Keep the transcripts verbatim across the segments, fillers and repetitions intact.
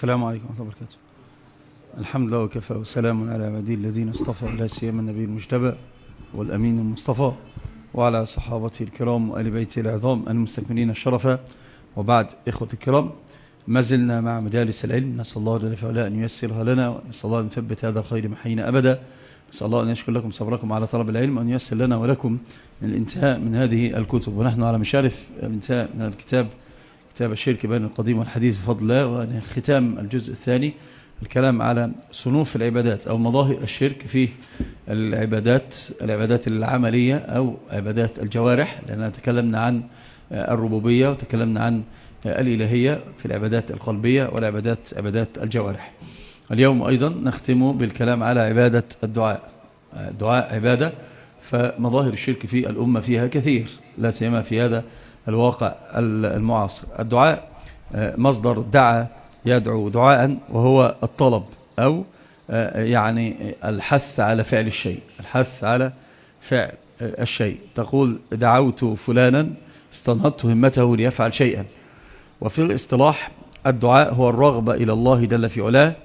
السلام عليكم ورحمة الله وبركاته. الحمد لله وكفى وسلام على عباده الذين اصطفى، لا سيما النبي المجتبى والأمين المصطفى وعلى صحابته الكرام وآل بيته العظام المستكملين الشرفة، وبعد. إخوة الكرام، ما زلنا مع مجالس العلم، نسأل الله جل وعلا أن ييسرها لنا، ونسأل الله أن يثبت هذا الخير محينا أبدا. نسأل الله أن يشكر لكم صبركم على طلب العلم، وأن ييسر لنا ولكم الانتهاء من هذه الكتب، ونحن على مشارف الانتهاء من الكتاب، كتاب الشرك بين القديم والحديث بفضل الله، وختام الجزء الثاني الكلام على صنوف العبادات أو مظاهر الشرك في العبادات العبادات العملية أو عبادات الجوارح، لأننا تكلمنا عن الربوبية وتكلمنا عن الإلهية في العبادات القلبية والعبادات عبادات الجوارح. اليوم أيضا نختم بالكلام على عبادة الدعاء. الدعاء عبادة، فمظاهر الشرك في الأمة فيها كثير، لا سيما في هذا الواقع المعاصر. الدعاء مصدر دعا يدعو دعاء، وهو الطلب أو يعني الحث على فعل الشيء، الحث على فعل الشيء. تقول دعوت فلانا استنهضت همته ليفعل شيئا. وفي الاصطلاح الدعاء هو الرغبة إلى الله جل في علاه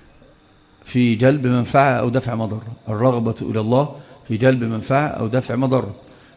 في جلب منفعة أو دفع مضرة، الرغبة إلى الله في جلب منفعة أو دفع مضرة.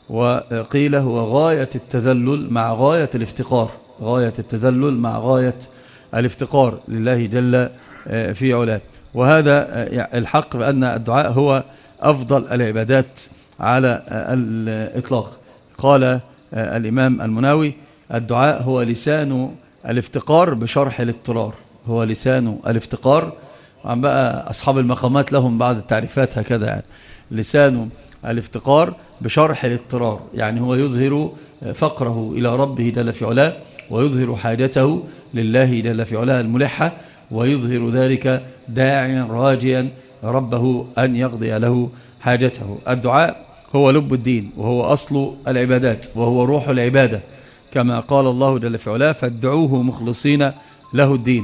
وقيل هو غاية التذلل مع غاية الافتقار، غاية التذلل مع غاية الافتقار لله جل في علاه. وهذا الحق بأن الدعاء هو أفضل العبادات على الإطلاق. قال الإمام المناوي الدعاء هو لسان الافتقار بشرح الاضطرار، هو لسان الافتقار. عم بقى أصحاب المقامات لهم بعض التعريفات هكذا، يعني لسان الافتقار بشرح الاضطرار، يعني هو يظهر فقره إلى ربه جل في علاه، ويظهر حاجته لله جل في علاه الملحة، ويظهر ذلك داعيا راجيا ربه أن يقضي له حاجته. الدعاء هو لب الدين، وهو أصل العبادات، وهو روح العبادة، كما قال الله جل في علاه فادعوه مخلصين له الدين.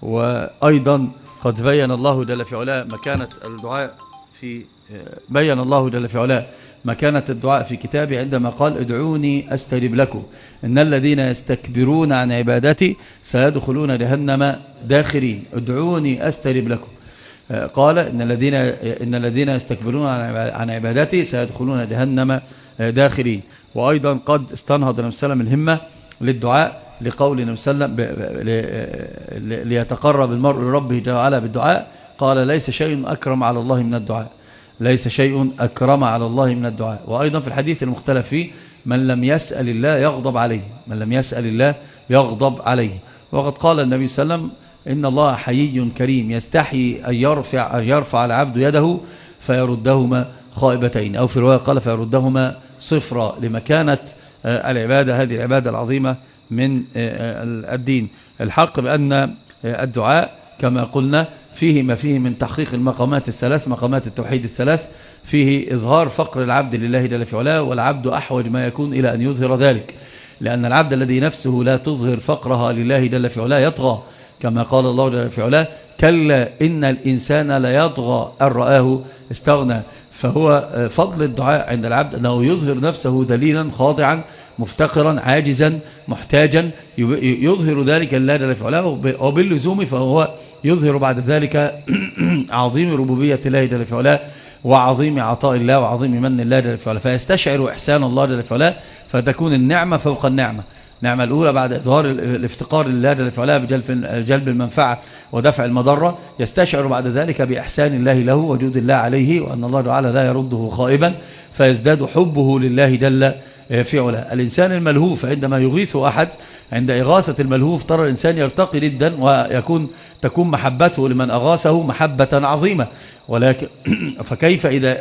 وأيضا قد بين الله جل في علاه مكانة الدعاء في بين الله جل في علاه مكانة الدعاء في كتابه عندما قال ادعوني أستجب لكم إن الذين يستكبرون عن عبادتي سيدخلون جهنم داخرين. ادعوني أستجب لكم، قال إن الذين إن الذين يستكبرون عن عبادتي سيدخلون جهنم داخرين. وأيضا قد استنهض النبي صلى الله عليه وسلم الهمة للدعاء لقول النبي صلى الله عليه وسلم ليتقرب المرء لربه جل وعلا بالدعاء، قال ليس شيء أكرم على الله من الدعاء، ليس شيء أكرم على الله من الدعاء. وأيضا في الحديث المختلف فيه من لم يسأل الله يغضب عليه، من لم يسأل الله يغضب عليه. وقد قال النبي صلى الله عليه وسلم إن الله حيي كريم يستحي أن يرفع, أن يرفع العبد يده فيردهما خائبتين، أو في رواية قال فيردهما صفرا، لمكانة العبادة هذه العبادة العظيمة من الدين. الحق بأن الدعاء كما قلنا فيه ما فيه من تحقيق المقامات الثلاث، مقامات التوحيد الثلاث، فيه إظهار فقر العبد لله جل في علاه، والعبد أحوج ما يكون إلى أن يظهر ذلك، لأن العبد الذي نفسه لا تظهر فقرها لله جل في علاه يطغى، كما قال الله جل في علاه كلا إن الإنسان لا يطغى أن رآه استغنى. فهو فضل الدعاء عند العبد أنه يظهر نفسه دليلا خاضعا مفتقرا عاجزا محتاجا، يظهر ذلك لله جل في علاه، وباللزوم فهو يظهر بعد ذلك عظيم ربوبية الله جل في علاه، وعظيم عطاء الله، وعظيم من الله جل في علاه، فيستشعر إحسان الله جل في علاه، فتكون النعمة فوق النعمة. النعمة الأولى بعد إظهار الافتقار لله جل في علاه بجلب المنفعة ودفع المضرة، يستشعر بعد ذلك بإحسان الله له وجود الله عليه، وأن الله تعالى لا يرده خائبا، فيزداد حبه لله جل في علاه. الإنسان الملهوف عندما يغيث أحد، عند إغاثة الملهوف ترى الإنسان يرتقي جدا، ويكون تكون محبته لمن أغاثه محبة عظيمة. ولكن فكيف إذا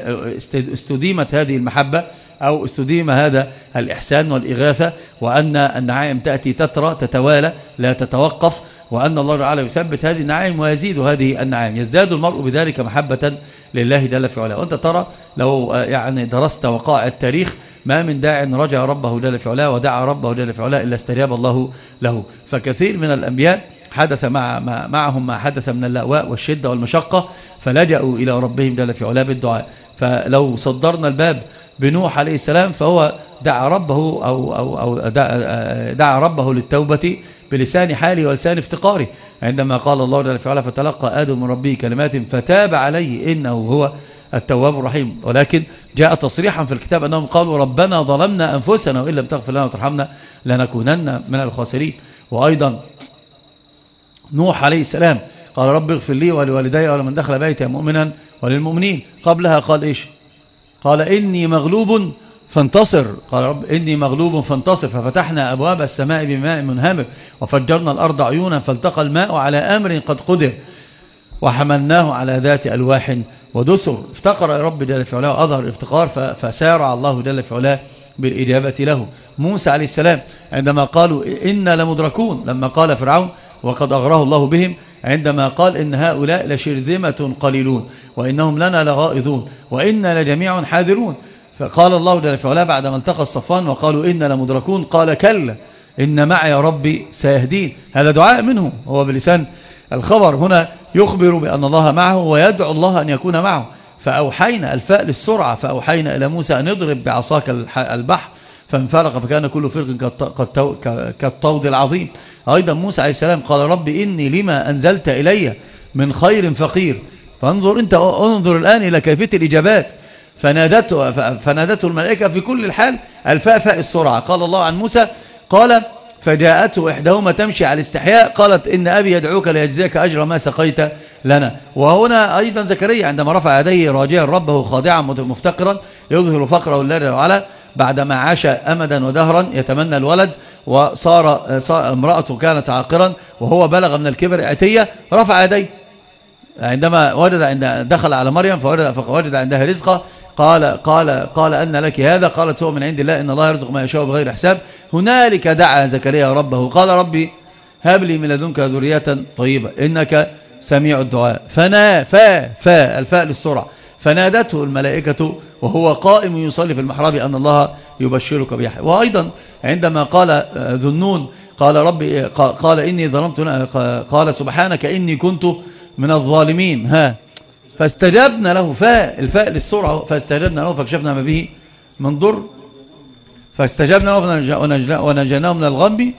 استديمت هذه المحبة أو استديم هذا الإحسان والإغاثة، وأن النعائم تأتي تترى تتوالى لا تتوقف، وأن الله تعالى يثبت هذه النعائم ويزيد هذه النعائم، يزداد المرء بذلك محبة لله جل في علاه. وأنت ترى لو يعني درست وقائع التاريخ ما من داع رجع ربه جل في علاه ودعا ربه جل في علاه إلا استجاب الله له. فكثير من الأنبياء حدث مع معهم ما حدث من اللأواء والشدة والمشقة، فلجأوا إلى ربهم جل في علاه بالدعاء. فلو صدرنا الباب بنوح عليه السلام فهو دعا ربه أو, أو, أو دعا, دعا ربه للتوبة بلسان حاله ولسان افتقاره، عندما قال الله جل وعلا فتلقى آدم من ربه كلمات فتاب عليه إنه هو التواب الرحيم. ولكن جاء تصريحا في الكتاب أنهم قالوا ربنا ظلمنا أنفسنا وإن لم تغفر لنا وترحمنا لنكونن من الخاسرين. وأيضا نوح عليه السلام قال رب اغفر لي ولوالدي ولمن دخل بيتي مؤمنا وللمؤمنين. قبلها قال إيش؟ قال إني مغلوب فانتصر، قال رب إني مغلوب فانتصر، ففتحنا أبواب السماء بماء منهمر وفجرنا الأرض عيونا فالتقى الماء على أمر قد قدر وحملناه على ذات ألواح ودسر. افتقر رب جل في علاه وأظهر الافتقار فسارع الله جل في علاه بالإجابة له. موسى عليه السلام عندما قالوا إنا لمدركون، لما قال فرعون وقد أغراه الله بهم، عندما قال إن هؤلاء لشرذمة قليلون وإنهم لنا لغائظون وإنا لجميع حاذرون، فقال الله جل في علاه بعدما التقى الصفان وقالوا إنا لمدركون قال كلا إن معي ربي سيهدين. هذا دعاء منه، هو بلسان الخبر هنا يخبر بأن الله معه ويدعو الله أن يكون معه. فأوحينا الفاء للسرعة، فأوحينا إلى موسى أن يضرب بعصاك البحر فانفلق فكان كل فرق كالطود العظيم. أيضا موسى عليه السلام قال رب إني لما أنزلت إلي من خير فقير، فانظر أنت انظر الآن إلى كيفية الإجابات. فنادته, فنادته الملائكة في كل الحال الفاء فاء السرعة. قال الله عن موسى قال فجاءته إحداهما تمشي على الاستحياء قالت إن أبي يدعوك ليجزيك أجر ما سقيت لنا. وهنا أيضا زكريا عندما رفع يديه راجيا ربه خاضعا مفتقرا يظهر فقره لله وعلا بعدما عاش أمدا ودهرا يتمنى الولد، وصار امرأته كانت عاقرا وهو بلغ من الكبر عتية، رفع يديه عندما وجد عند دخل على مريم فوجد, فوجد عندها رزقه قال قال قال أن لك هذا؟ قالت هو من عند الله إن الله يرزق ما يشاء بغير حساب. هنالك دعا زكريا ربه قال ربي هب لي من لدنك ذرية طيبة إنك سميع الدعاء. فنا فا فا الفاء للسرعة. فنادته الملائكة وهو قائم يصلي في المحراب أن الله يبشرك بيحيى. وأيضا عندما قال ذنون قال ربي قال إني ظلمت قال سبحانك إني كنت من الظالمين. ها فاستجبنا له، فاء الفاء للسرعة، فاستجبنا له فكشفنا ما به من ضر فاستجبنا له ونجيناه من الغم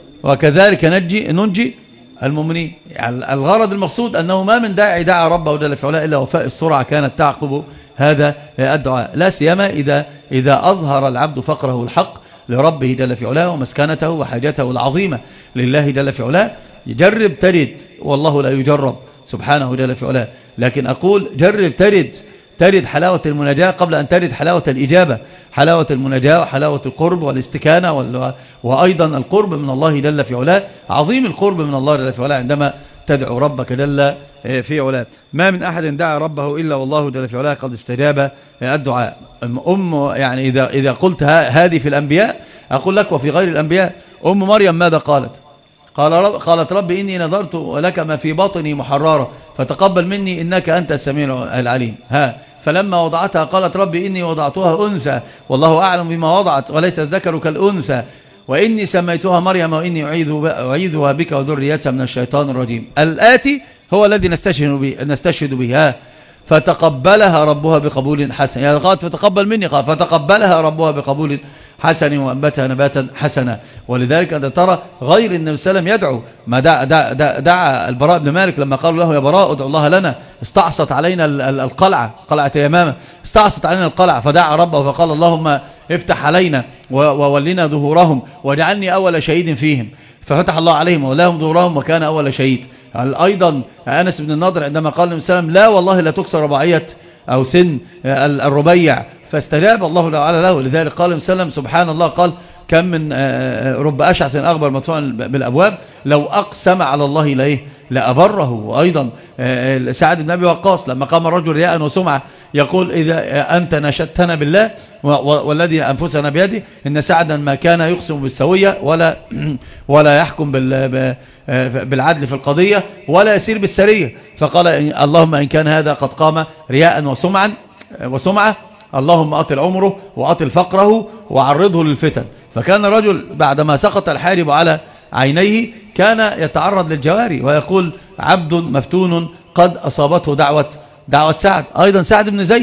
وكذلك ننجي ننجي المؤمنين. يعني الغرض المقصود أنه ما من داعي دعا ربه جل في علاه إلا وفاء السرعة كانت تعقب هذا الدعاء، لا سيما إذا إذا أظهر العبد فقره الحق لربه جل في علاه ومسكنته وحاجته العظيمة لله جل في علاه. جرب ترد، والله لا يجرب سبحانه جل في علاه، لكن أقول جرب ترد ترد حلاوة المناجاة قبل أن ترد حلاوة الإجابة. حلاوة المناجاة وحلاوة القرب والاستكانة وأيضا القرب من الله جل في علاه، عظيم القرب من الله جل في علاه عندما تدعو ربك جل في علاه. ما من أحد دعا ربه إلا والله جل في علاه قد استجاب الدعاء. أم يعني إذا, إذا قلت هذه في الأنبياء أقول لك وفي غير الأنبياء. أم مريم ماذا قالت؟ قال رب قالت رب إني نذرت لك ما في بطني محرارة فتقبل مني إنك أنت السميع العليم. ها فلما وضعتها قالت رب إني وضعتها أنثى والله أعلم بما وضعت وليس الذكر كالأنثى وإني سميتها مريم وإني أعيذها بك وذريتها من الشيطان الرجيم. الآتي هو الذي نستشهد به, نستشهد به. ها فتقبلها ربها بقبول حسن، يعني قالت فتقبل مني، قال فتقبلها ربها بقبول حسن وأنبتها نباتا حسنا. ولذلك أنت ترى غير النبي صلى الله عليه وسلم يدعو، ما دعا, دعا, دعا, دعا البراء بن مالك لما قالوا له يا براء ادعو الله لنا، استعصت علينا القلعة قلعة يمامة، استعصت علينا القلعة فدعا ربه فقال اللهم افتح علينا وولنا ظهورهم واجعلني أول شهيد فيهم، ففتح الله عليهم وولاهم ظهورهم وكان أول شهيد. أيضا أنس بن النضر عندما قال النبي صلى الله عليه وسلم لا والله لا تكسر رباعية أو سن الربيع، فاستجاب الله تعالى له. لذلك قال النبي صلى الله عليه وسلم سبحان الله قال كم من رب أشعث أغبر مدفوع بالأبواب لو أقسم على الله لإيه لأبره. وأيضا سعد بن أبي وقاص لما قام الرجل رياء وسمعة يقول إذا أنت نشدتنا بالله والذي أنفسنا بيده إن سعدا ما كان يقسم بالسوية ولا ولا يحكم بالعدل في القضية ولا يسير بالسرية، فقال اللهم إن كان هذا قد قام رياء وسمعا وسمعة اللهم أطل عمره وأطل فقره وعرضه للفتن. فكان الرجل بعدما سقط الحارب على عينيه كان يتعرض للجواري ويقول عبد مفتون قد أصابته دعوة دعوة سعد. أيضا سعد بن زيد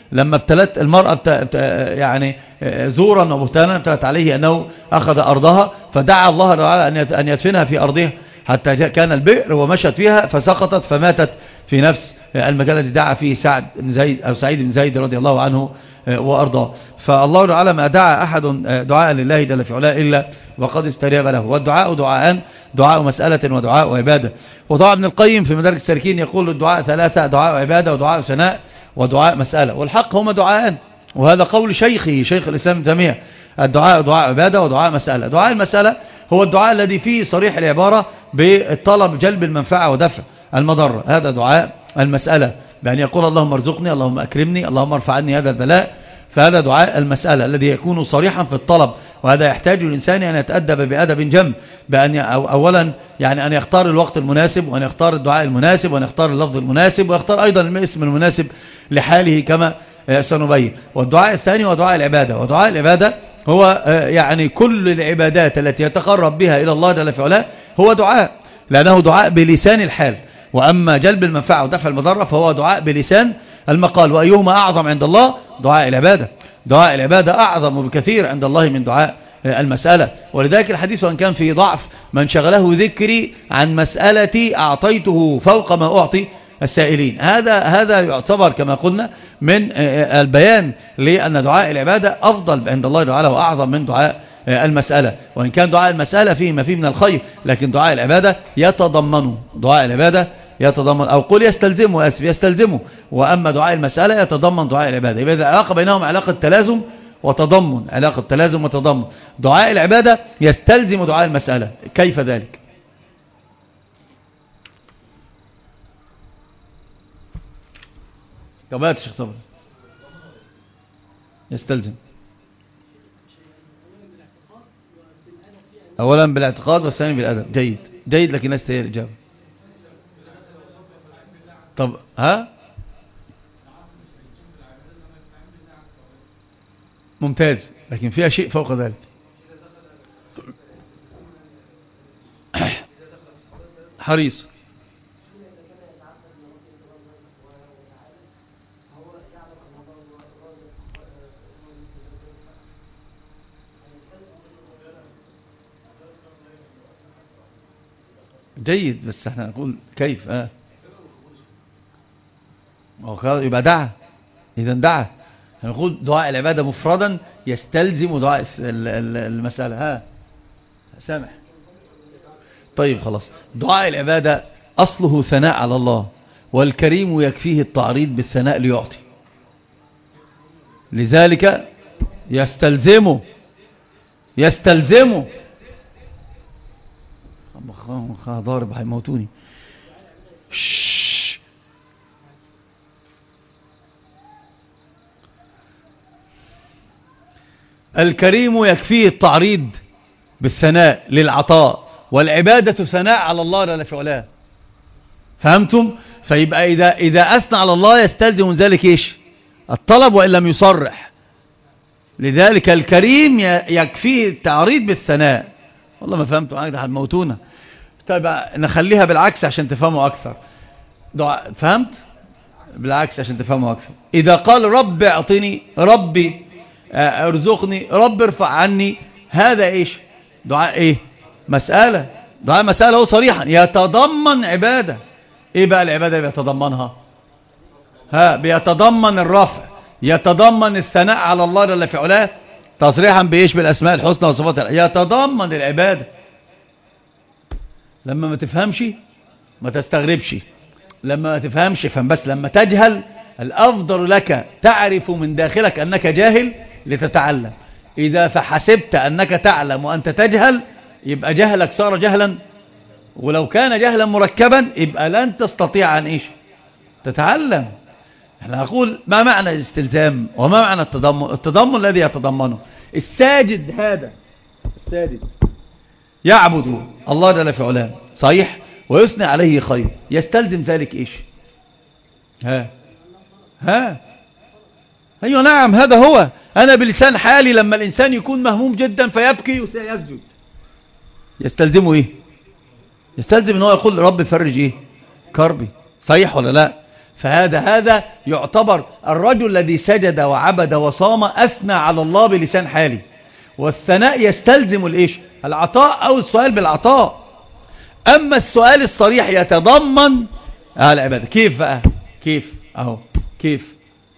لما ابتلت المرأة بت... يعني زورا وبهتانا ابتلت عليه أنه أخذ أرضها، فدعا الله تعالى أن يدفنها في أرضها حتى كان البئر ومشت فيها فسقطت فماتت في نفس المكان الذي دعا فيه سعد بن زيد أو سعيد بن زيد رضي الله عنه وأرضاه. فالله تعالى ما دعا أحد دعاء لله جل في علاه إلا وقد استجاب له. والدعاء دعاءان، دعاء مسألة ودعاء عبادة. وطبعا ابن القيم في مدارج السالكين يقول الدعاء ثلاثة: دعاء عبادة ودعاء ثناء ودعاء مسألة. والحق هما دعاءان، وهذا قول شيخه شيخ الإسلام ابن تيمية: الدعاء دعاء عبادة ودعاء مسألة. دعاء المسألة هو الدعاء الذي فيه صريح العبارة بالطلب جلب المنفعة ودفع المضرة، هذا دعاء المسألة، بأن يقول اللهم ارزقني، اللهم أكرمني، اللهم ارفع عني هذا البلاء. فهذا دعاء المسألة الذي يكون صريحا في الطلب، وهذا يحتاج الإنسان أن يتأدب بأدب جم، بأن أولا يعني أن يختار الوقت المناسب، وأن يختار الدعاء المناسب، وأن يختار اللفظ المناسب، ويختار أيضا الاسم المناسب لحاله كما سنبين. والدعاء الثاني هو دعاء العبادة. ودعاء العبادة هو يعني كل العبادات التي يتقرب بها إلى الله جل في علاه هو دعاء، لأنه دعاء بلسان الحال. وأما جلب المنفعة ودفع المضرة فهو دعاء بلسان المقال. وأيهما أعظم عند الله؟ دعاء العبادة. دعاء العبادة أعظم بكثير عند الله من دعاء المسألة. ولذلك الحديث وأن كان في ضعف: من شغله ذكري عن مسألتي أعطيته فوق ما أعطي السائلين. هذا هذا يعتبر كما قلنا من البيان لأن دعاء العبادة أفضل عند الله تعالى وأعظم من دعاء المسألة. وإن كان دعاء المسألة فيه ما فيه من الخير، لكن دعاء العبادة يتضمنه، دعاء العبادة يتضمن أو قل يستلزمه أسف يستلزمه وأما دعاء المسألة يتضمن دعاء العبادة. يبقى العلاقة بينهم علاقة تلازم وتضمن، علاقة تلازم وتضمن. دعاء العبادة يستلزم دعاء المسألة. كيف ذلك؟ كما شيخ صبري يستلزم أولا بالاعتقاد والثاني بالأدب. جيد جيد، لكن لست هي الإجابة. طب ها ممتاز، لكن فيها شيء فوق ذلك. حريص جيد، بس احنا نقول كيف. اه يبقى دعا، اذا دعا. نقول دعاء العبادة مفردا يستلزم دعاء المسألة. ها سامح. طيب خلاص. دعاء العبادة أصله ثناء على الله، والكريم يكفيه التعريض بالثناء ليعطي، لذلك يستلزمه يستلزمه ضارب هيموتوني. الكريم يكفيه التعريض بالثناء للعطاء، والعبادة ثناء على الله جل في علاه. فهمتم؟ فيبقى إذا, إذا أثنى على الله يستلزم من ذلك إيش؟ الطلب وإن لم يصرح. لذلك الكريم يكفيه التعريض بالثناء. والله ما فهمتوا عادي هتموتونا. طيب نخليها بالعكس عشان تفهموا أكثر. فهمت؟ بالعكس عشان تفهموا أكثر. إذا قال رب اعطني، ربي ارزقني، رب ارفع عني، هذا إيش؟ دعاء إيه؟ مسألة. دعاء مسألة هو صريحا يتضمن عبادة. إيه بقى العبادة بيتضمنها؟ ها بيتضمن الرفع، يتضمن الثناء على الله جل في علاه تصريحا بإيش؟ بالأسماء الحسنى وصفات الله. يتضمن العبادة. لما ما تفهمش ما تستغربش، لما ما تفهمش فهم، بس لما تجهل الأفضل لك تعرف من داخلك أنك جاهل لتتعلم. إذا فحسبت أنك تعلم وأنت تجهل يبقى جهلك صار جهلا، ولو كان جهلا مركبا يبقى لن تستطيع أن إيش؟ تتعلم. احنا نقول ما معنى الاستلزام وما معنى التضمن؟ التضمن الذي يتضمنه الساجد، هذا الساجد يعبد الله جل في علاه صحيح ويثني عليه خير، يستلزم ذلك إيش؟ ها ها أيوة نعم، هذا هو. أنا بلسان حالي لما الإنسان يكون مهموم جدا فيبكي وسيسجد، يستلزمه إيه؟ يستلزم إن هو يقول رب فرج إيه؟ كربي. صحيح ولا لا؟ فهذا هذا يعتبر الرجل الذي سجد وعبد وصام أثنى على الله بلسان حالي، والثناء يستلزم الإيش؟ العطاء أو السؤال بالعطاء. أما السؤال الصريح يتضمن آه العبادة. كيف بقى؟ كيف؟ أهو كيف؟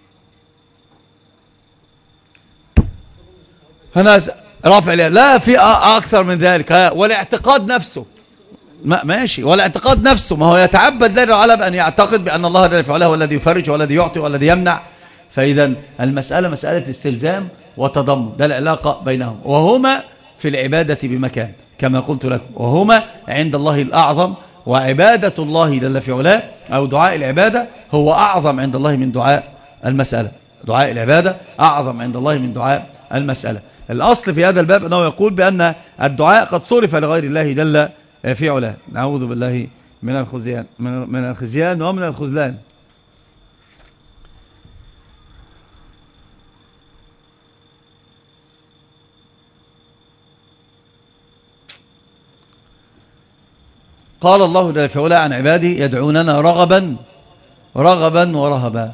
هنا رافع اليد، لا في أكثر من ذلك. والاعتقاد نفسه ما ماشي، والاعتقاد نفسه ما هو يتعبد لله على بأن يعتقد بأن الله جل وعلا هو الذي يفرج والذي يعطي والذي يمنع. فإذا المسألة مسألة استلزام وتضمن، ده العلاقة بينهم، وهما في العبادة بمكان كما قلت لكم، وهما عند الله الأعظم. وعبادة الله جل في علاه أو دعاء العبادة هو أعظم عند الله من دعاء المسألة. دعاء العبادة أعظم عند الله من دعاء المسألة. الأصل في هذا الباب أنه يقول بأن الدعاء قد صرف لغير الله جل في علاه. نعوذ بالله من الخزيان من الخزيان ومن الخذلان. قال الله جل في علاه عن عباده يدعوننا رغبا رغبا ورهبا.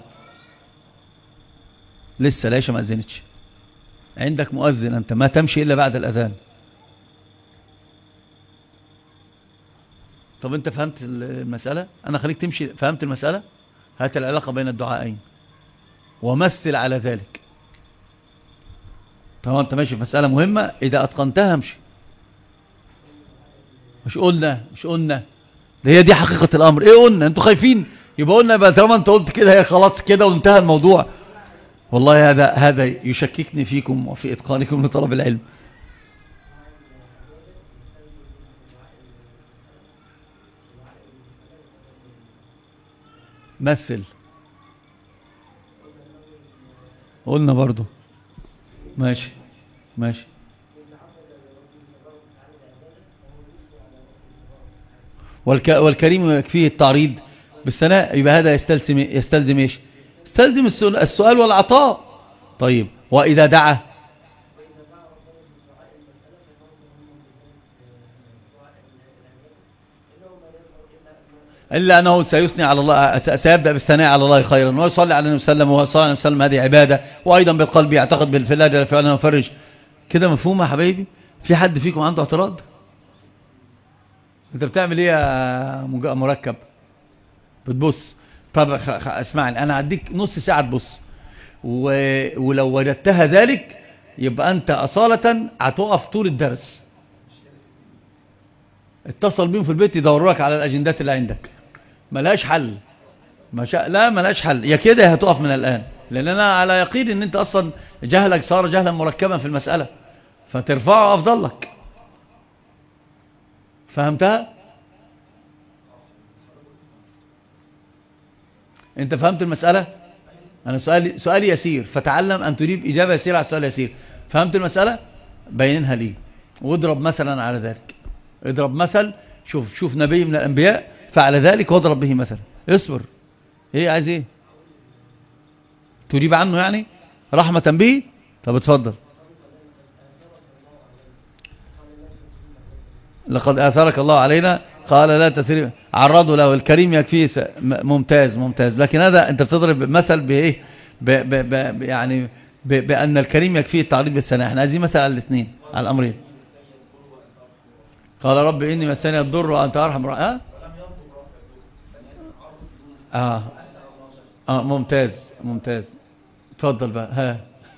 لسه ليش ما أذنتش؟ عندك مؤذن، أنت ما تمشي إلا بعد الأذان. طب أنت فهمت المسألة؟ أنا خليك تمشي. فهمت المسألة؟ هات العلاقة بين الدعائين ومثل على ذلك. طبعا أنت ماشي في مسألة مهمة، إذا أتقنتها امشي. مش قلنا مش قلنا ده هي دي حقيقة الأمر. إيه قلنا؟ أنتوا خايفين يبقى قلنا بقى طالما أنت قلت كده هي خلاص كده وانتهى الموضوع. والله هذا هذا يشككني فيكم وفي إتقانكم لطلب العلم. مثل قلنا برضو. ماشي ماشي. والك والكريم يكفيه التعريض بالثناء، يبقى هذا يستلزم يستلزم ايش؟ يستلزم السؤال والعطاء. طيب وإذا دعا إلا أنه سيثني على الله، سيبدأ بالثناء على الله خيرا ويصلي على النبي صلى الله عليه وسلم، وصلى الله عليه وسلم، هذه عبادة. وأيضا بالقلب يعتقد بالفعل جل في علاه مفرج. كده مفهوم يا حبايبي؟ في حد فيكم عنده اعتراض؟ انت بتعمل ايه يا مركب؟ بتبص. طب اسمعني، انا هديك نص ساعة تبص، و... ولو وجدتها ذلك يبقى انت اصالة هتقف طول الدرس. اتصل بيهم في البيت يدوروا لك على الاجندات اللي عندك، ملهاش حل. ما شاء لا ملهاش حل، يا كده يا هتقف من الان، لان انا على يقين ان انت اصلا جهلك صار جهلا مركبا في المسألة، فترفعه افضل لك. فهمتها؟ انت فهمت المسألة؟ انا سؤالي سؤالي يسير، فتعلم ان تجيب اجابة يسيرة على السؤال يسير. فهمت المسألة؟ بينها لي واضرب مثلا على ذلك. اضرب مثل، شوف شوف نبي من الانبياء فعل ذلك واضرب به مثلا. اصبر. ايه عايز ايه؟ تجيب عنه يعني رحمة به؟ طب اتفضل. لقد آثرك الله علينا قال لا تثريب، عرضوا له الكريم يكفيه. ممتاز ممتاز. لكن هذا انت بتضرب مثل بايه؟ ب ب ب يعني ب بان الكريم يكفيه التعريض بالثناء. احنا عايزين مثل على الاثنين، على الامرين. قال رب اني مسني الضر وانت ارحم الراحمين. اه اه ممتاز ممتاز. اتفضل بقى. ها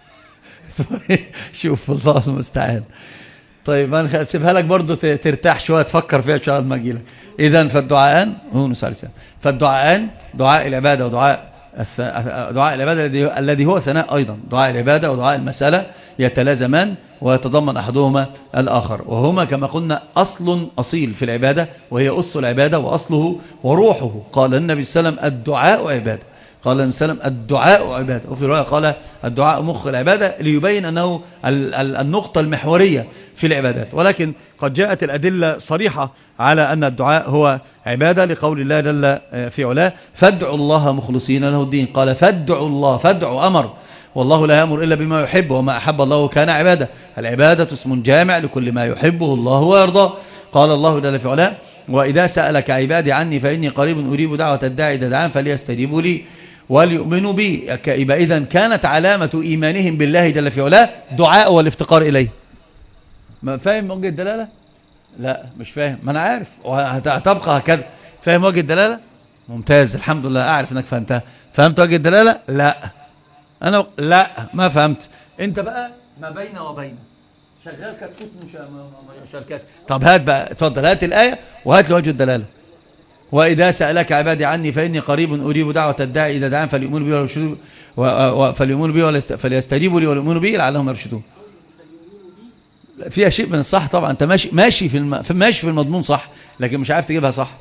شوف الله المستعان. طيب انا اسيبها لك برضو ترتاح شويه، تفكر فيها شويه ما اجي لك. اذا فالدعاءان هو نسال فالدعاءان دعاء العباده ودعاء دعاء العباده الذي هو ثناء ايضا. دعاء العباده ودعاء المساله يتلازمان ويتضمن احدهما الاخر، وهما كما قلنا اصل اصيل في العباده، وهي اصل العباده واصله وروحه. قال النبي صلى الله عليه وسلم الدعاء عباده. قال النبي صلى الله عليه وسلم الدعاء عباده. وفي روايه قال الدعاء مخ العباده، ليبين انه النقطه المحوريه في العبادات. ولكن قد جاءت الادله صريحه على ان الدعاء هو عباده، لقول الله جل في علاه فادعوا الله مخلصين له الدين. قال فادعوا الله، فادعوا امر، والله لا يأمر إلا بما يحب، وما أحب الله كان عبادة. العبادة اسم جامع لكل ما يحبه الله ويرضاه. قال الله جل في علاه وإذا سألك عبادي عني فإني قريب أجيب دعوة الداعي إذا دعان فليستجيبوا لي وليؤمنوا بي. يبقى إذن كانت علامة إيمانهم بالله جل في علاه دعاء والافتقار إليه. ما فاهم وجه الدلالة؟ لا مش فاهم، ما أنا عارف وهتبقى هكذا. فاهم وجه الدلالة؟ ممتاز، الحمد لله، أعرف أنك فهمتها. فهمت وجه الدلالة؟ لا أنا لا ما فهمت. أنت بقى ما بين وبين شغال كتكوت مش شركات. طب هات بقى، اتفضل هات الآية وهات لي وجه الدلالة. وإذا سألك عبادي عني فإني قريب أجيب دعوة الداعي إذا دعان فليؤمنوا بي ويرشدوا فليؤمنوا بي فليستجيبوا لي وليؤمنوا بي لعلهم يرشدون. فيها شيء من الصح طبعا، أنت ماشي ماشي في الم... ماشي في المضمون صح، لكن مش عارف تجيبها صح.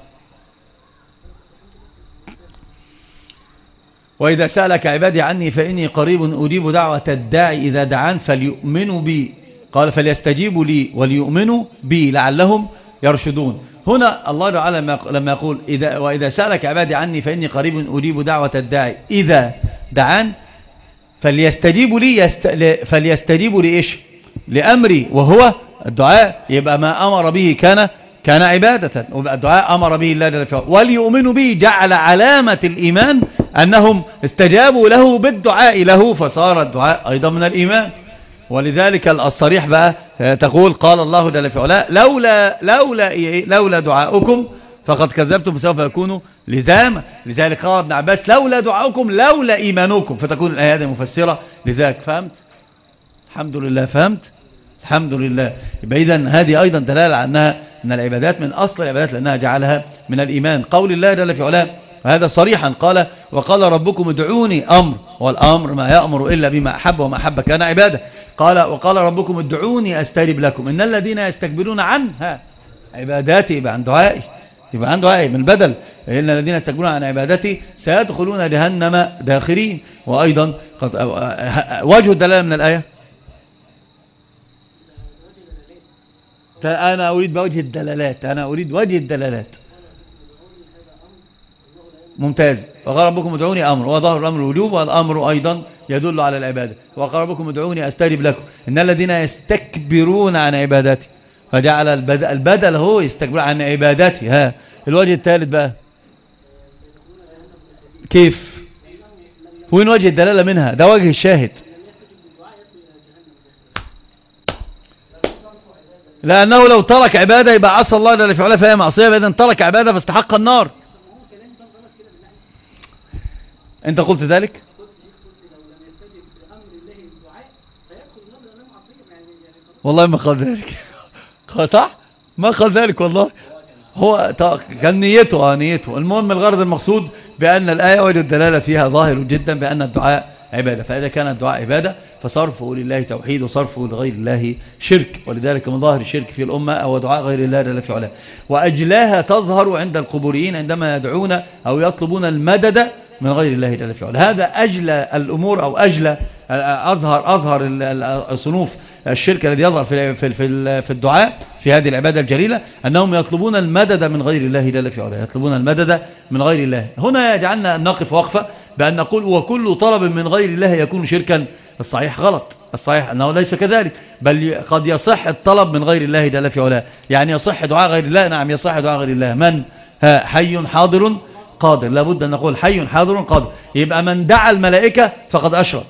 وإذا سألك عبادي عني فإني قريب أجيب دعوة الداعي إذا دعان فليؤمنوا بي، قال فليستجيبوا لي وليؤمنوا بي لعلهم يرشدون. هنا الله تعالى لما يقول إذا وإذا سألك عبادي عني فإني قريب أجيب دعوة الداعي إذا دعان فليستجيبوا لي يست... فليستجيبوا لي إيش؟ لأمري وهو الدعاء. يبقى ما أمر به كان كان عبادة، والدعاء أمر به الله جل وعلا. وليؤمنوا به جعل علامة الإيمان أنهم استجابوا له بالدعاء له، فصار الدعاء أيضا من الإيمان. ولذلك الصريح بقى تقول قال الله جل وعلا لولا لولا لولا دعاؤكم فقد كذبتم فسوف يكونوا لزاما. لذلك قال ابن عباس لولا دعاؤكم لولا إيمانكم، فتكون الآية هذه مفسرة لذلك. فهمت؟ الحمد لله فهمت؟ الحمد لله. يبقى إذن هذه أيضا دلالة على أنها من العبادات، من أصل العبادات، لأنها جعلها من الإيمان. قول الله جل في علاه وهذا صريحا قال وقال ربكم ادعوني أمر، والأمر ما يأمر إلا بما أحب وما أحب كان عبادة. قال وقال ربكم ادعوني أستجب لكم إن الذين يستكبرون عنها عباداتي، يبقى عن دعائي، يبقى عن دعائي من بدل إن الذين يستكبرون عن عبادتي سيدخلون جهنم داخرين. وأيضا وجه الدلالة من الآية أنا أريد بوجه الدلالات، أنا أريد وجه الدلالات. ممتاز. وقال ربكم ادعوني أمر، وظهر الأمر وجوب، والأمر أيضا يدل على العبادة. وقال ربكم ادعوني أستجب لكم إن الذين يستكبرون عن عبادتي، فجعل البدل, البدل هو يستكبر عن عبادتي. ها الوجه الثالث بقى كيف؟ وين وجه الدلالة منها؟ ده وجه الشاهد. لأنه لو ترك عبادة يبقى عصى الله جل في علاه فهي معصية، فإذا ترك عبادة فاستحق النار. أنت قلت ذلك؟ والله ما قال ذلك. صح؟ ما قال ذلك والله. هو كان نيته نيته. المهم الغرض المقصود بأن الآية وجه الدلالة فيها ظاهر جدا بأن الدعاء عبادة. فإذا كان الدعاء عبادة فصرفه لله توحيد وصرفه لغير الله شرك. ولذلك من ظاهر الشرك في الأمة أو دعاء غير الله جل في علاه. وأجلاها تظهر عند القبوريين عندما يدعون أو يطلبون المدد من غير الله جل في علاه. هذا أجلى الأمور أو أجلى أظهر أظهر الصنوف الشرك الذي يظهر في في في الدعاء في هذه العبادة الجليلة، أنهم يطلبون المدد من غير الله جل في علاه، يطلبون المدد من غير الله. هنا يجعلنا نقف وقفة بأن نقول وكل طلب من غير الله يكون شركا. الصحيح غلط، الصحيح أنه ليس كذلك، بل قد يصح الطلب من غير الله جل في علاه. يعني يصح دعاء غير الله، نعم يصح دعاء غير الله. من ها حي حاضر قادر، لابد أن نقول حي حاضر قادر. يبقى من دعا الملائكة فقد أشرك.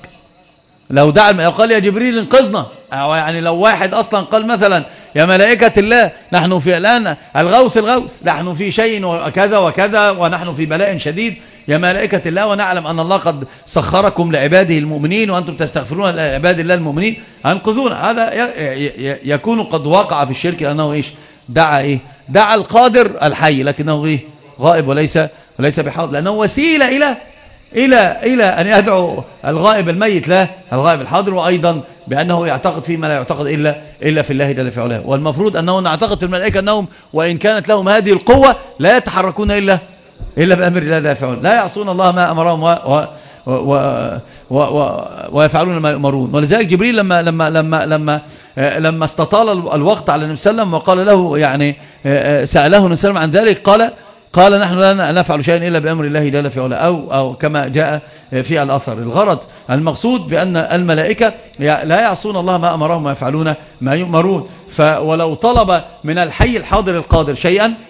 لو دعا قال يا جبريل انقذنا، أو يعني لو واحد أصلا قال مثلا يا ملائكة الله نحن في الآن الغوث الغوث نحن في شيء وكذا وكذا ونحن في بلاء شديد، يا ملائكة الله ونعلم أن الله قد سخركم لعباده المؤمنين وأنتم تستغفرون لعباد الله المؤمنين أنقذونا. هذا يكون قد وقع في الشرك لأنه إيش؟ دعا إيه؟ دعا القادر الحي لكنه إيه؟ غائب وليس وليس بحاضر، لأنه وسيلة إلى إلى إلى أن يدعو الغائب الميت لا الغائب الحاضر. وأيضا بأنه يعتقد فيما لا يعتقد إلا إلا في الله جل في علاه. والمفروض أنه نعتقد في الملائكة أنهم وإن كانت لهم هذه القوة لا يتحركون إلا إلا بأمر الله جل في علاه، لا يعصون الله ما أمرهم و و و و و ويفعلون ما يؤمرون. ولذلك جبريل لما لما لما لما لما استطال الوقت على النبي صلى الله عليه وسلم وقال له يعني سأله النبي صلى الله عليه وسلم عن ذلك، قال قال نحن لا نفعل شيئا إلا بأمر الله جل في علاه، أو, أو كما جاء في الأثر. الغرض المقصود بأن الملائكة لا يعصون الله ما أمرهم ويفعلون ما يؤمرون. ولو طلب من الحي الحاضر القادر شيئا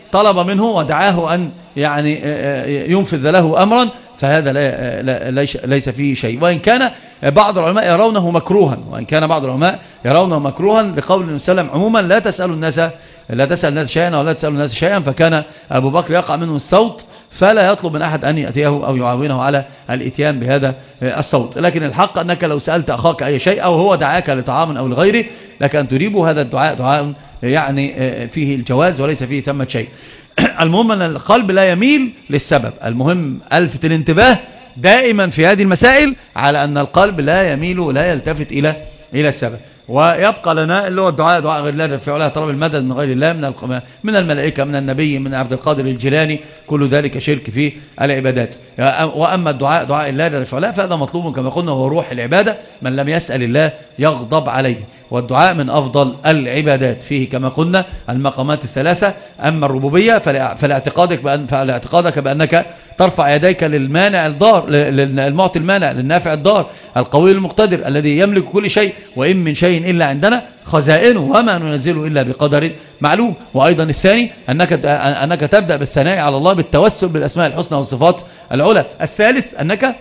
طلب منه ودعاه أن يعني ينفذ له أمرا، فهذا لا ليس ليس فيه شيء. وإن كان بعض العلماء يرونه مكروها، وإن كان بعض العلماء يرونه مكروها لقول النبي صلى الله عليه وسلم عموما لا تسألوا الناس لا تسأل الناس شيئا ولا تسألوا الناس شيئا، فكان أبو بكر يقع منه الصوت فلا يطلب من أحد أن يأتيه أو يعاونه على الاتيان بهذا الصوت. لكن الحق أنك لو سألت أخاك أي شيء أو هو دعاك لطعام أو لغيره لك أن تجيبه، هذا الدعاء دعاء يعني فيه الجواز وليس فيه ثمة شيء. المهم أن القلب لا يميل للسبب. المهم ألفت الانتباه دائما في هذه المسائل على أن القلب لا يميل ولا يلتفت إلى إلى السبب. ويبقى لنا اللي هو الدعاء دعاء غير الله في علاه طلب المدد من غير الله، من من الملائكة، من النبي، من عبد القادر الجيلاني، كل ذلك شرك في العبادات. وأما الدعاء دعاء الله في علاه فهذا مطلوب كما قلنا هو روح العبادة، من لم يسأل الله يغضب عليه. والدعاء من أفضل العبادات، فيه كما قلنا المقامات الثلاثة. أما الربوبية فلاعتقادك بأن فلاعتقادك بأنك ترفع يديك للمانع الضار، للمعطي المانع، للنافع الضار، القوي المقتدر الذي يملك كل شيء، وإن من شيء إلا عندنا خزائنه وما ننزله إلا بقدر معلوم. وأيضا الثاني أنك أنك تبدأ بالثناء على الله بالتوسل بالأسماء الحسنى والصفات العلى. الثالث أنك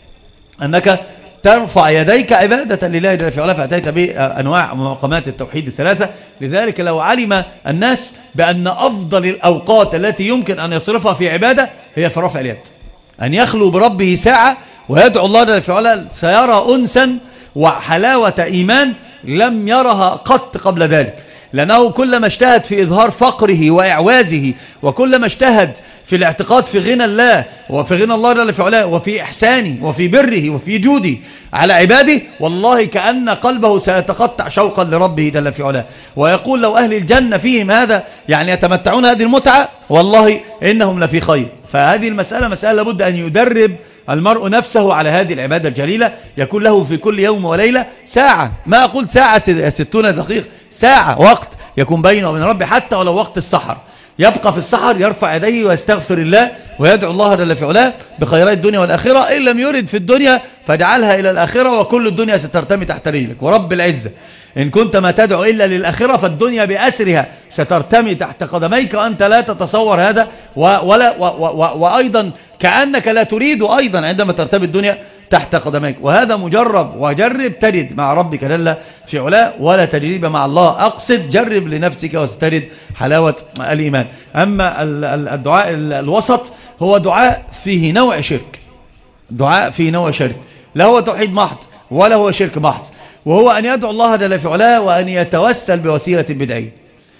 أنك ترفع يديك عبادة لله جل في علاه، فأتيت بأنواع مقامات التوحيد الثلاثة. لذلك لو علم الناس بأن أفضل الأوقات التي يمكن أن يصرفها في عبادة هي في رفع اليد، أن يخلو بربه ساعة ويدعو الله جل في علاه، سيرى أنسا وحلاوة إيمان لم يرها قط قبل ذلك. لأنه كلما اجتهد في إظهار فقره وإعوازه، وكلما اجتهد في الاعتقاد في غنى الله وفي غنى الله جل في علاه وفي إحسانه وفي بره وفي جوده على عباده، والله كأن قلبه سيتقطع شوقا لربه جل في علاه، ويقول لو أهل الجنة فيهم هذا يعني يتمتعون هذه المتعة والله إنهم لفي خير. فهذه المسألة مسألة لابد أن يدرب المرء نفسه على هذه العبادة الجليلة، يكون له في كل يوم وليلة ساعة، ما أقول ساعة ستون دقيقة، ساعة وقت يكون بينه وبين ربه، حتى ولو وقت السحر يبقى في السحر يرفع يديه ويستغفر الله ويدعو الله جل في علاه بخيرات الدنيا والآخرة. إن لم يرد في الدنيا فاجعلها إلى الآخرة وكل الدنيا سترتمي تحت رجلك. ورب العزة إن كنت ما تدعو إلا للآخرة فالدنيا بأسرها سترتمي تحت قدميك وأنت لا تتصور هذا، ولا و و و وأيضا كأنك لا تريد أيضا عندما ترتمي الدنيا تحت قدميك. وهذا مجرب، وجرب تجد مع ربك جل في علاه، ولا تجريب مع الله أقصد، جرب لنفسك وستجد حلاوة الإيمان. أما الدعاء الوسط هو دعاء فيه نوع شرك، دعاء فيه نوع شرك، لا هو توحيد محض ولا هو شرك محض، وهو أن يدعو الله جل في علاه وأن يتوسل بوسيلة بدعية،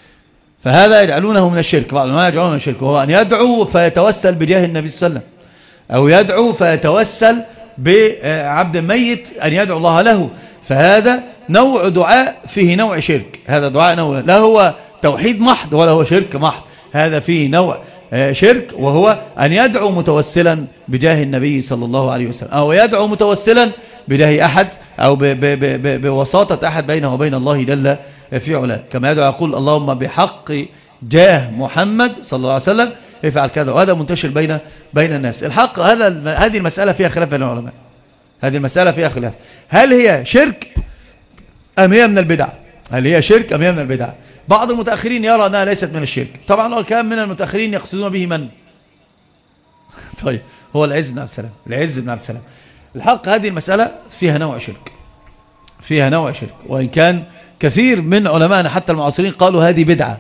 فهذا يجعلونه من الشرك، بعض ما يجعلونه من الشرك، وهو أن يدعو فيتوسل بجاه النبي صلى الله عليه وسلم، أو يدعو فيتوسل بعبد ميت أن يدعو الله له، فهذا نوع دعاء فيه نوع شرك. هذا دعاء نوع لا هو توحيد محض ولا هو شرك محض، هذا فيه نوع شرك، وهو أن يدعو متوسلا بجاه النبي صلى الله عليه وسلم، أو يدعو متوسلا بجاه أحد أو بوساطة أحد بينه وبين الله جل في علاه، كما يدعو يقول اللهم بحق جاه محمد صلى الله عليه وسلم افعل كذا، وهذا منتشر بين بين الناس. الحق هذا هذه المسألة فيها خلاف بين العلماء، هذه المسألة فيها خلاف، هل هي شرك أم هي من البدع؟ هل هي شرك أم هي من البدع؟ بعض المتأخرين يرى أنها ليست من الشرك. طبعا الكلام من المتأخرين يقصدون به من؟ طيب هو العز بن عبد السلام، العز بن عبد السلام. الحق هذه المسألة فيها نوع شرك، فيها نوع شرك، وإن كان كثير من علماءنا حتى المعاصرين قالوا هذه بدعة،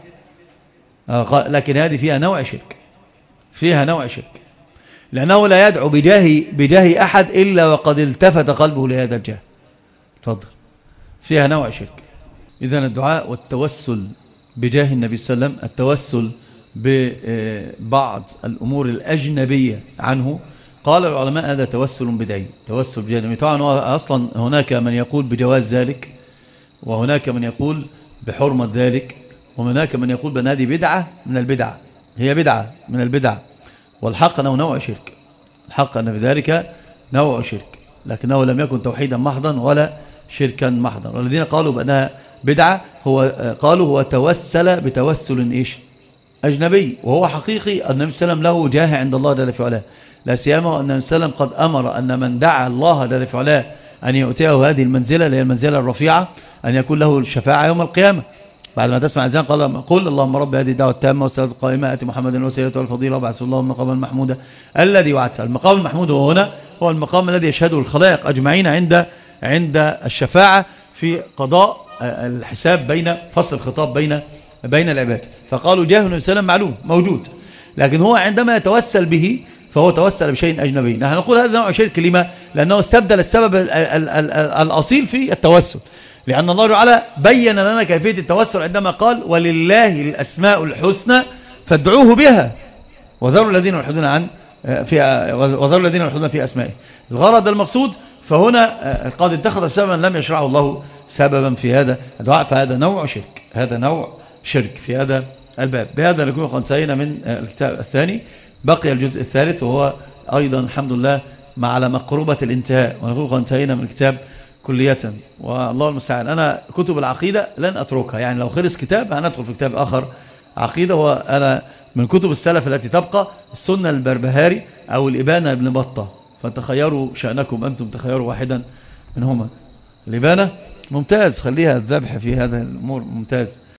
لكن هذه فيها نوع شرك، فيها نوع شرك، لأنه لا يدعو بجاه بجاه أحد إلا وقد التفت قلبه لهذا الجاه. تفضل. فيها نوع شرك. إذن الدعاء والتوسل بجاه النبي صلى الله عليه وسلم، التوسل ببعض الأمور الأجنبية عنه، قال العلماء هذا توسل بدعي، توسل بجاه النبي. طبعا أصلا هناك من يقول بجواز ذلك، وهناك من يقول بحرمة ذلك، وهناك من يقول بأن هذه بدعة من البدعة، هي بدعة من البدع، والحق أنه نوع شرك، الحق أن بذلك نوع شرك، لكنه لم يكن توحيدا محضا ولا شركا محضا. والذين قالوا بأنها بدعة هو قالوا هو توسل بتوسل إيش أجنبي، وهو حقيقي أن النبي صلى الله عليه وسلم له جاه عند الله جل في علاه، لا سيما أن النبي صلى الله عليه وسلم قد أمر أن من دعا الله جل في علاه أن يؤتيه هذه المنزلة اللي هي المنزلة الرفيعة، أن يكون له الشفاعة يوم القيامة. بعد ما تسمع الأذان قال قل اللهم رب هذه الدعوة التامة والصلاة القائمة آت محمد الوسيلة والفضيلة وبعث الله المقام المحمود الذي وعدته. المقام المحمود هو هنا هو المقام الذي يشهده الخلائق أجمعين عند عند الشفاعة في قضاء الحساب بين فصل الخطاب بين بين العباد. فقالوا جاه النبي صلى الله عليه وسلم معلوم موجود، لكن هو عندما يتوسل به فهو توسل بشيء أجنبي. نحن نقول هذا نوع شرك، لما؟ لأنه استبدل السبب ال ال ال الأصيل في التوسل، لأن الله تعالى بين لنا كيفية التوسل عندما قال ولله الأسماء الحسنى فادعوه بها وذروا الذين يلحدون عن في وذروا الذين يلحدون في أسمائه. الغرض المقصود، فهنا قد اتخذ سببا لم يشرعه الله سببا في هذا الدعاء، فهذا نوع شرك، هذا نوع شرك في هذا الباب. بهذا نكون قد انتهينا من الكتاب الثاني. بقي الجزء الثالث وهو أيضا الحمد لله مع على مقربة الانتهاء، ونقول قد انتهينا من الكتاب كلية والله المستعان. أنا كتب العقيدة لن أتركها، يعني لو خلص كتاب هندخل في كتاب آخر عقيدة. وأنا من كتب السلف التي تبقى السنة البربهاري أو الإبانة ابن بطة، فتخيروا شأنكم أنتم، تخيروا واحدا منهما. الإبانة ممتاز، خليها الذبح في هذا الأمور ممتاز.